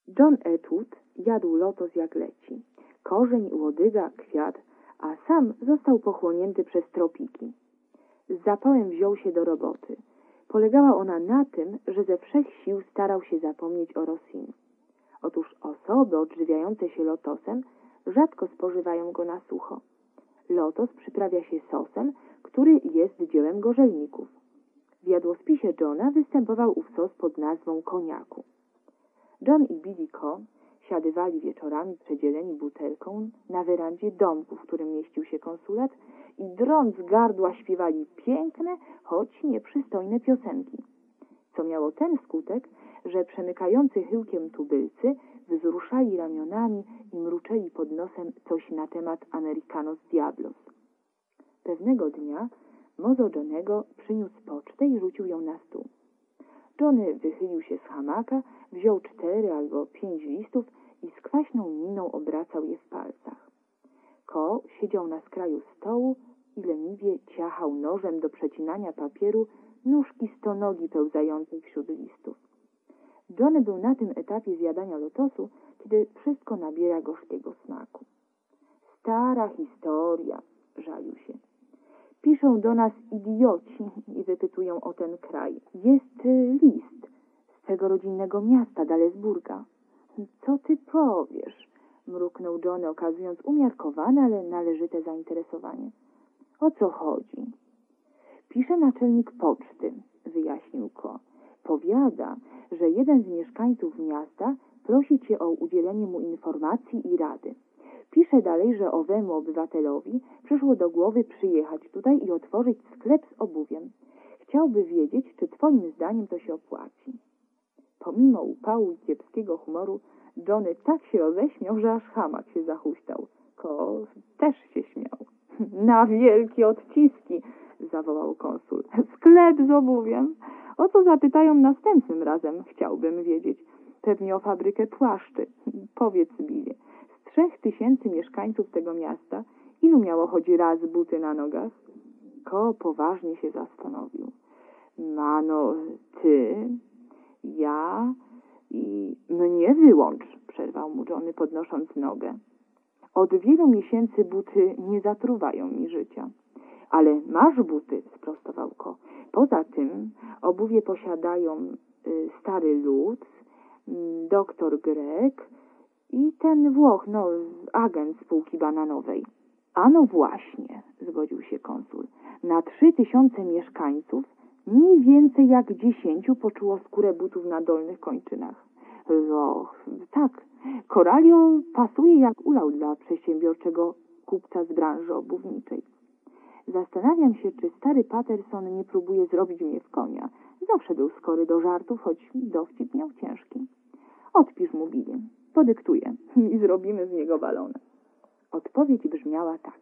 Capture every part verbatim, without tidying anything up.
John Atwood jadł lotos jak leci. Korzeń, łodyga, kwiat, a sam został pochłonięty przez tropiki. Z zapałem wziął się do roboty. Polegała ona na tym, że ze wszech sił starał się zapomnieć o Rosin. Otóż osoby odżywiające się lotosem rzadko spożywają go na sucho. Lotos przyprawia się sosem, który jest dziełem gorzelników. W jadłospisie Johna występował ów sos pod nazwą koniaku. John i Billy Coe siadywali wieczorami przedzieleni butelką na werandzie domku, w którym mieścił się konsulat i drąc gardła śpiewali piękne, choć nieprzystojne piosenki, co miało ten skutek, że przemykający chyłkiem tubylcy wzruszali ramionami i mruczeli pod nosem coś na temat Americanos Diablos. Pewnego dnia mozo Johnego przyniósł pocztę i rzucił ją na stół. Johnny wychylił się z hamaka, wziął cztery albo pięć listów i z kwaśną miną obracał je w palcach. Coe siedział na skraju stołu i leniwie ciachał nożem do przecinania papieru nóżki stonogi pełzającej wśród listów. Johnny był na tym etapie zjadania lotosu, kiedy wszystko nabiera gorzkiego smaku. Stara historia, żalił się. Piszą do nas idioci i wypytują o ten kraj. Jest list z twego rodzinnego miasta, Dalesburga. Co ty powiesz? Mruknął Johnny, okazując umiarkowane, ale należyte zainteresowanie. O co chodzi? Pisze naczelnik poczty, wyjaśnił Coe. Powiada, że jeden z mieszkańców miasta prosi cię o udzielenie mu informacji i rady. Pisze dalej, że owemu obywatelowi przyszło do głowy przyjechać tutaj i otworzyć sklep z obuwiem. Chciałby wiedzieć, czy twoim zdaniem to się opłaci. Pomimo upału i kiepskiego humoru, Johnny tak się roześmiał, że aż hamak się zahuśtał. Coe też się śmiał. Na wielkie odciski, zawołał konsul. Sklep z obuwiem? O co zapytają następnym razem, chciałbym wiedzieć. Pewnie o fabrykę płaszczy. Powiedz, Billy, z trzech tysięcy mieszkańców tego miasta, ilu miało choć raz buty na nogach? Coe poważnie się zastanowił. Mano, ty, ja i mnie wyłącz, przerwał mu Johnny, podnosząc nogę. Od wielu miesięcy buty nie zatruwają mi życia. Ale masz buty, sprostował Coe. Poza tym obuwie posiadają y, stary Lutz, y, doktor Grek i ten Włoch, no, agent spółki bananowej. A no właśnie, zgodził się konsul. Na trzy tysiące mieszkańców mniej więcej jak dziesięciu poczuło skórę butów na dolnych kończynach. Och, tak, Coralio pasuje jak ulał dla przedsiębiorczego kupca z branży obuwniczej. Zastanawiam się, czy stary Patterson nie próbuje zrobić mnie w konia. Zawsze był skory do żartów, choć dowcip miał ciężki. Odpisz mu, Billy, podyktuję i zrobimy z niego balona. Odpowiedź brzmiała tak.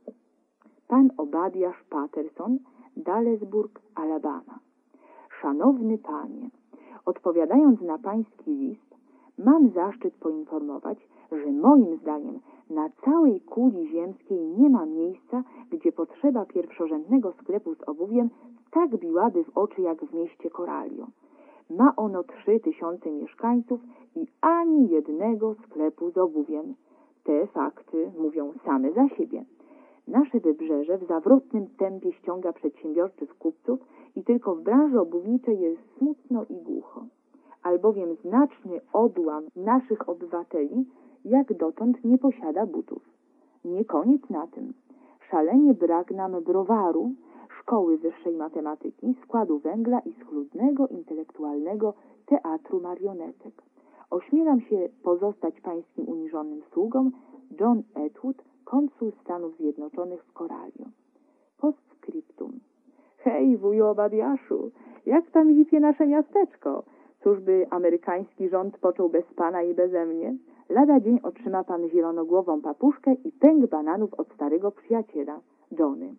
Pan Obadiasz Patterson, Dalesburg, Alabama. Szanowny panie, odpowiadając na pański list, mam zaszczyt poinformować, że moim zdaniem na całej kuli ziemskiej nie ma miejsca, gdzie potrzeba pierwszorzędnego sklepu z obuwiem tak biłaby w oczy jak w mieście Coralio. Ma ono trzy tysiące mieszkańców i ani jednego sklepu z obuwiem. Te fakty mówią same za siebie. Nasze wybrzeże w zawrotnym tempie ściąga przedsiębiorczych kupców i tylko w branży obuwniczej jest smutno i głucho. Albowiem znaczny odłam naszych obywateli jak dotąd nie posiada butów. Nie koniec na tym. Szalenie brak nam browaru, szkoły wyższej matematyki, składu węgla i schludnego, intelektualnego teatru marionetek. Ośmielam się pozostać pańskim uniżonym sługą, John Atwood, konsul Stanów Zjednoczonych w Coralio. Postscriptum. Hej, wuju Obadiaszu, jak tam zipie nasze miasteczko? Cóż by amerykański rząd począł bez pana i beze mnie? Lada dzień otrzyma pan zielonogłową papuszkę i pęk bananów od starego przyjaciela, Johnny.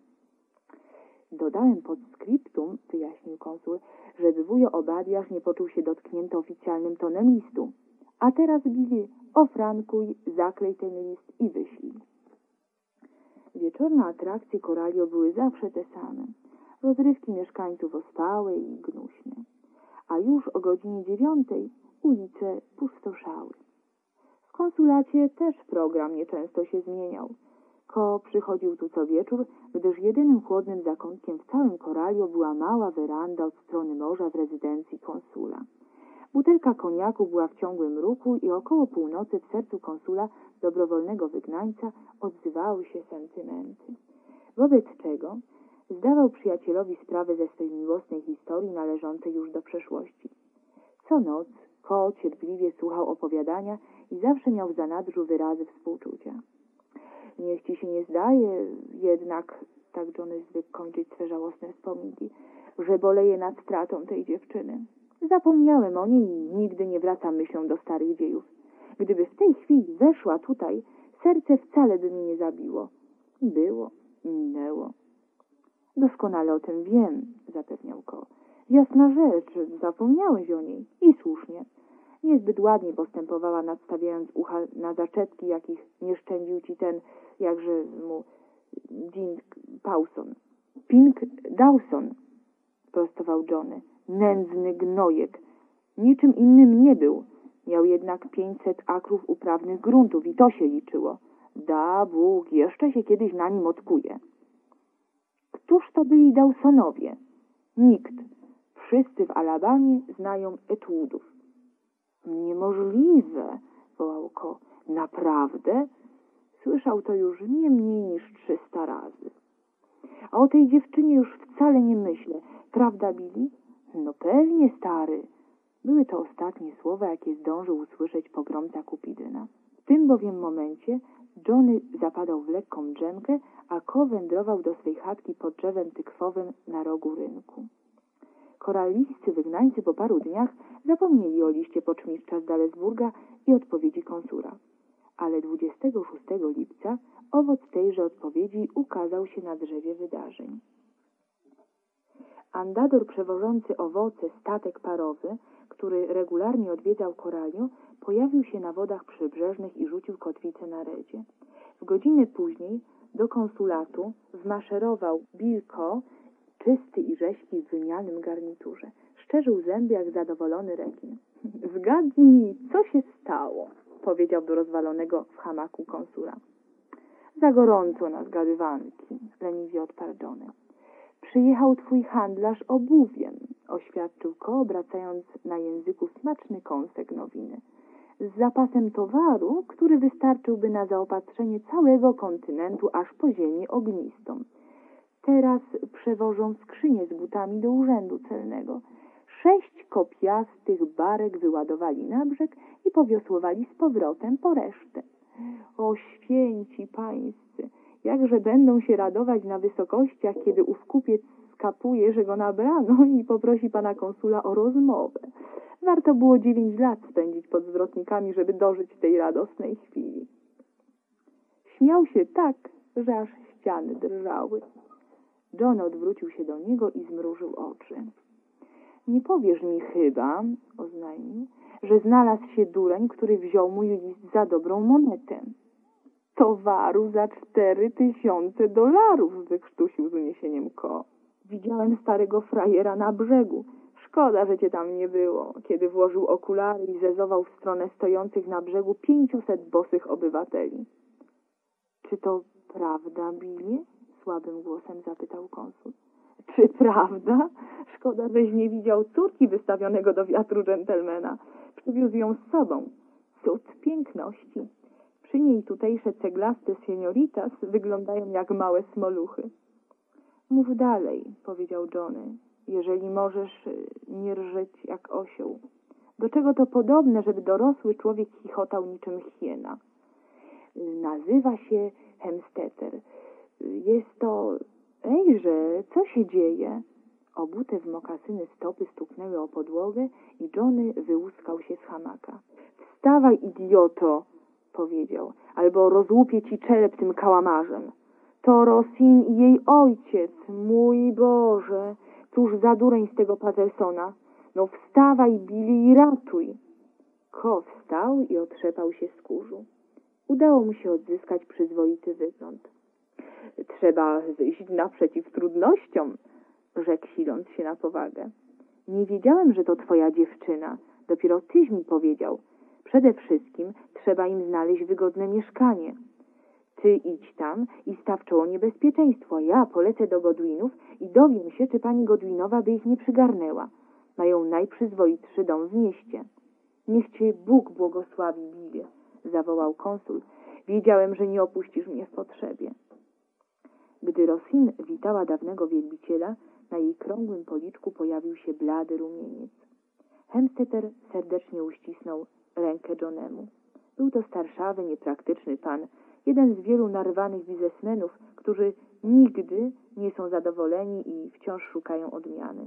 Dodałem pod skryptum, wyjaśnił konsul, żeby wujo Obadiasz nie poczuł się dotknięty oficjalnym tonem listu. A teraz, Billy, ofrankuj, zaklej ten list i wyślij. Wieczorne atrakcje Coralio były zawsze te same. Rozrywki mieszkańców ospałe i gnuśne. A już o godzinie dziewiątej Ulice pustoszały. W konsulacie też program nieczęsto się zmieniał. Ko przychodził tu co wieczór, gdyż jedynym chłodnym zakątkiem w całym Coralio była mała weranda od strony morza w rezydencji konsula. Butelka koniaku była w ciągłym ruchu i około północy w sercu konsula, dobrowolnego wygnańca, odzywały się sentymenty. Wobec czego zdawał przyjacielowi sprawę ze swej miłosnej historii należącej już do przeszłości. Co noc Ko cierpliwie słuchał opowiadania i zawsze miał w zanadrzu wyrazy współczucia. Niech ci się nie zdaje, jednak, tak Johnny zwykł kończyć swe żałosne wspominki, że boleję nad stratą tej dziewczyny. Zapomniałem o niej i nigdy nie wracam myślą do starych dziejów. Gdyby w tej chwili weszła tutaj, serce wcale by mi nie zabiło. Było, minęło. Doskonale o tym wiem, zapewniał Ko. Jasna rzecz, zapomniałeś o niej. I słusznie. Niezbyt ładnie postępowała, nadstawiając ucha na zaczepki, jakich nie szczędził ci ten, jakże mu, Dink Pawson. Pink Dawson, prostował Johnny. Nędzny gnojek. Niczym innym nie był. Miał jednak pięćset akrów uprawnych gruntów i to się liczyło. Da Bóg, jeszcze się kiedyś na nim odkuje. Któż to byli Dawsonowie? Nikt. Wszyscy w Alabamie znają Etułów. Niemożliwe, wołał Ko. Naprawdę? Słyszał to już nie mniej niż trzysta razy. A o tej dziewczynie już wcale nie myślę. Prawda, Billy? No pewnie, stary. Były to ostatnie słowa, jakie zdążył usłyszeć pogromca Kupidyna. W tym bowiem momencie Johnny zapadał w lekką drzemkę, a Ko wędrował do swej chatki pod drzewem tykwowym na rogu rynku. Korallijscy wygnańcy po paru dniach zapomnieli o liście poczmistrza z Dalesburga i odpowiedzi konsula. Ale dwudziestego szóstego lipca owoc tejże odpowiedzi ukazał się na drzewie wydarzeń. Andador przewożący owoce statek parowy, który regularnie odwiedzał Coralio, pojawił się na wodach przybrzeżnych i rzucił kotwicę na redzie. W godzinę później do konsulatu wmaszerował Bill Ko, czysty i rześki w wymianym garniturze. Szczerzył zęby jak zadowolony rekin. — Zgadnij, co się stało — powiedział do rozwalonego w hamaku konsula. — Za gorąco na zgadywanki — leniwie odparł Johnny. — Przyjechał twój handlarz obuwiem — oświadczył Ko, obracając na języku smaczny kąsek nowiny. — Z zapasem towaru, który wystarczyłby na zaopatrzenie całego kontynentu aż po ziemię ognistą. Teraz przewożą skrzynię z butami do urzędu celnego. Sześć kopiastych barek wyładowali na brzeg i powiosłowali z powrotem po resztę. O święci pańscy, jakże będą się radować na wysokościach, kiedy ów kupiec skapuje, że go nabrano i poprosi pana konsula o rozmowę. Warto było dziewięć lat spędzić pod zwrotnikami, żeby dożyć tej radosnej chwili. Śmiał się tak, że aż ściany drżały. John odwrócił się do niego i zmrużył oczy. — Nie powiesz mi chyba — oznajmił — że znalazł się dureń, który wziął mój list za dobrą monetę. — Towaru za cztery tysiące dolarów — wykrztusił z uniesieniem Ko. — Widziałem starego frajera na brzegu. Szkoda, że cię tam nie było, kiedy włożył okulary i zezował w stronę stojących na brzegu pięciuset bosych obywateli. — Czy to prawda, Billy? — słabym głosem zapytał konsul. — Czy prawda? Szkoda, żeś nie widział córki wystawionego do wiatru dżentelmena. Przywiózł ją z sobą. Cud piękności. Przy niej tutejsze ceglaste senioritas wyglądają jak małe smoluchy. — Mów dalej — powiedział Johnny. — Jeżeli możesz nie rżeć jak osioł. Do czego to podobne, żeby dorosły człowiek chichotał niczym hiena? — Nazywa się Hemstetter. Jest to... Ejże, co się dzieje? Obute w mokasyny stopy stuknęły o podłogę i Johnny wyłuskał się z hamaka. — Wstawaj, idioto! — powiedział. — Albo rozłupię ci czerep tym kałamarzem. To Rosin i jej ojciec. Mój Boże! Cóż za dureń z tego Patersona. No wstawaj, Billy, i ratuj! Ko wstał i otrzepał się z kurzu. Udało mu się odzyskać przyzwoity wygląd. — Trzeba wyjść naprzeciw trudnościom — rzekł siląc się na powagę. — Nie wiedziałem, że to twoja dziewczyna. Dopiero tyś mi powiedział. Przede wszystkim trzeba im znaleźć wygodne mieszkanie. Ty idź tam i staw czoło niebezpieczeństwu, a ja polecę do Godwinów i dowiem się, czy pani Godwinowa by ich nie przygarnęła. Mają najprzyzwoitszy dom w mieście. Niech cię Bóg błogosławi, Billie, zawołał konsul. Wiedziałem, że nie opuścisz mnie w potrzebie. Gdy Rosin witała dawnego wielbiciela, na jej krągłym policzku pojawił się blady rumieniec. Hemstetter serdecznie uścisnął rękę Johnemu. Był to starszawy, niepraktyczny pan, jeden z wielu narwanych biznesmenów, którzy nigdy nie są zadowoleni i wciąż szukają odmiany.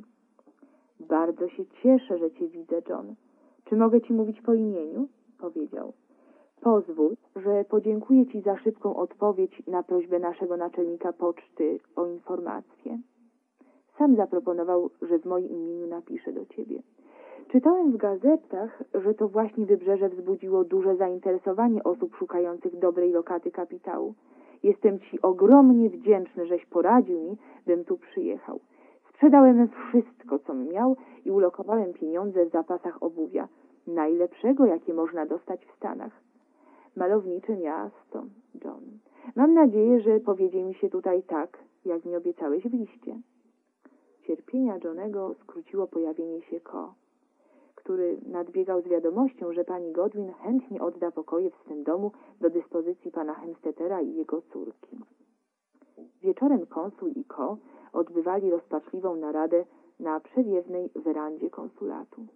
Bardzo się cieszę, że cię widzę, John. Czy mogę ci mówić po imieniu? Powiedział. Pozwól, że podziękuję ci za szybką odpowiedź na prośbę naszego naczelnika poczty o informację. Sam zaproponował, że w moim imieniu napiszę do ciebie. Czytałem w gazetach, że to właśnie Wybrzeże wzbudziło duże zainteresowanie osób szukających dobrej lokaty kapitału. Jestem ci ogromnie wdzięczny, żeś poradził mi, bym tu przyjechał. Sprzedałem wszystko, co miał i ulokowałem pieniądze w zapasach obuwia, najlepszego, jakie można dostać w Stanach. Malownicze miasto, John. Mam nadzieję, że powiedzie mi się tutaj tak, jak mi obiecałeś w liście. Cierpienia Johnego skróciło pojawienie się Ko, który nadbiegał z wiadomością, że pani Godwin chętnie odda pokoje w swym domu do dyspozycji pana Hemstettera i jego córki. Wieczorem konsul i Ko odbywali rozpaczliwą naradę na przewiewnej werandzie konsulatu.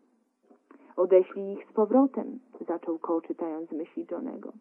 Odeślij ich z powrotem, zaczął Ko, czytając myśli Johnego.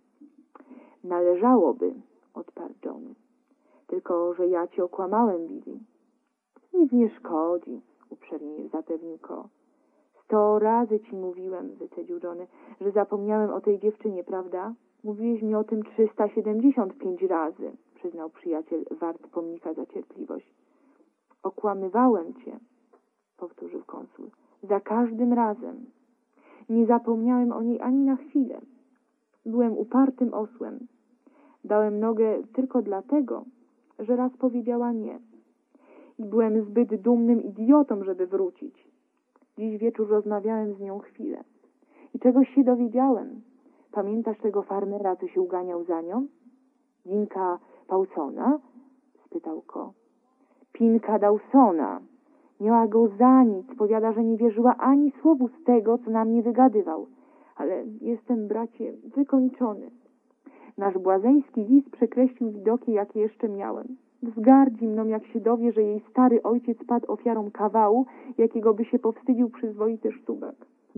Należałoby, odparł John. Tylko, że ja cię okłamałem, Billy. Nic nie szkodzi, uprzejmie zapewnił Ko. Sto razy ci mówiłem, wycedził Johnny, że zapomniałem o tej dziewczynie, prawda? Mówiłeś mi o tym trzysta siedemdziesiąt pięć razy, przyznał przyjaciel wart pomnika za cierpliwość. Okłamywałem cię, powtórzył konsul, za każdym razem. Nie zapomniałem o niej ani na chwilę. Byłem upartym osłem. Dałem nogę tylko dlatego, że raz powiedziała nie. I byłem zbyt dumnym idiotą, żeby wrócić. Dziś wieczór rozmawiałem z nią chwilę. I czegoś się dowiedziałem. Pamiętasz tego farmera, co się uganiał za nią? Dinka Paulsona? Spytał Ko. Pinka Dawsona. Miała go za nic. Powiada, że nie wierzyła ani słowu z tego, co na mnie wygadywał. Ale jestem, bracie, wykończony. Nasz błazeński lis przekreślił widoki, jakie jeszcze miałem. Wzgardzi mną, jak się dowie, że jej stary ojciec padł ofiarą kawału, jakiego by się powstydził przyzwoity sztubek.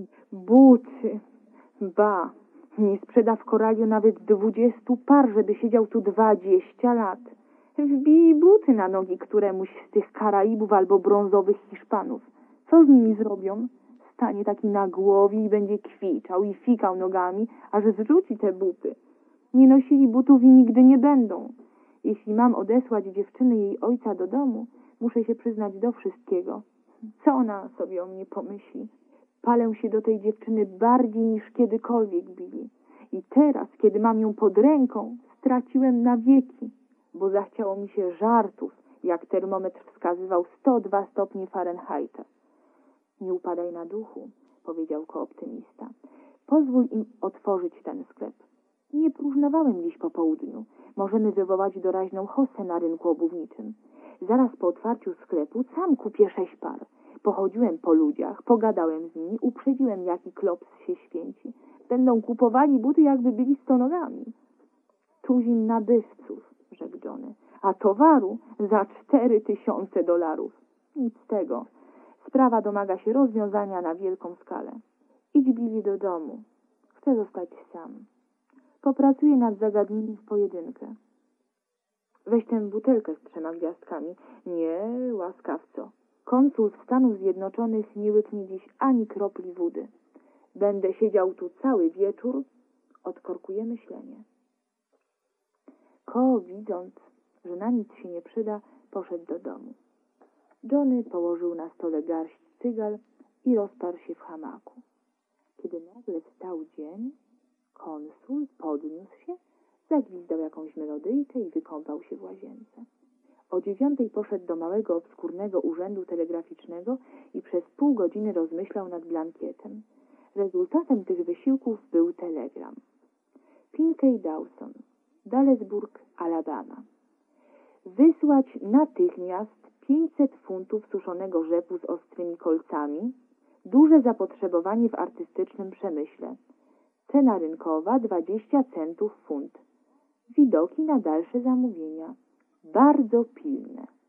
Buty! Ba! Nie sprzeda w Koraliu nawet dwudziestu par, żeby siedział tu dwadzieścia lat. Wbij buty na nogi któremuś z tych Karaibów albo brązowych Hiszpanów. Co z nimi zrobią? Stanie taki na głowie i będzie kwiczał i fikał nogami, aż zrzuci te buty. Nie nosili butów i nigdy nie będą. Jeśli mam odesłać dziewczyny jej ojca do domu, muszę się przyznać do wszystkiego. Co ona sobie o mnie pomyśli? Palę się do tej dziewczyny bardziej niż kiedykolwiek, Billy. I teraz, kiedy mam ją pod ręką, straciłem na wieki, bo zachciało mi się żartów, jak termometr wskazywał sto dwa stopnie Fahrenheita. Nie upadaj na duchu, powiedział kooptymista. Pozwól im otworzyć ten sklep. Nie próżnowałem dziś po południu. Możemy wywołać doraźną hossę na rynku obuwniczym. Zaraz po otwarciu sklepu sam kupię sześć par. Pochodziłem po ludziach, pogadałem z nimi, uprzedziłem, jaki klops się święci. Będą kupowali buty, jakby byli stonogami. Tuzin nabywców, rzekł Johnny, a towaru za cztery tysiące dolarów. Nic z tego. Sprawa domaga się rozwiązania na wielką skalę. Idź, Billy, do domu. Chcę zostać sam. Popracuję nad zagadnieniem w pojedynkę. Weź tę butelkę z trzema gwiazdkami. Nie, łaskawco. Konsul Stanów Zjednoczonych nie łyknie dziś ani kropli wody. Będę siedział tu cały wieczór. Odkorkuję myślenie. Ko, widząc, że na nic się nie przyda, poszedł do domu. Johnny położył na stole garść cygal i rozparł się w hamaku. Kiedy nagle wstał dzień, konsul podniósł się, zagwizdał jakąś melodyjkę i wykąpał się w łazience. O dziewiątej poszedł do małego, obskurnego urzędu telegraficznego i przez pół godziny rozmyślał nad blankietem. Rezultatem tych wysiłków był telegram. Pinkey Dawson, Dallesburg, Alabama. Wysłać natychmiast pięćset funtów suszonego rzepu z ostrymi kolcami, duże zapotrzebowanie w artystycznym przemyśle. Cena rynkowa dwadzieścia centów funt. Widoki na dalsze zamówienia. Bardzo pilne.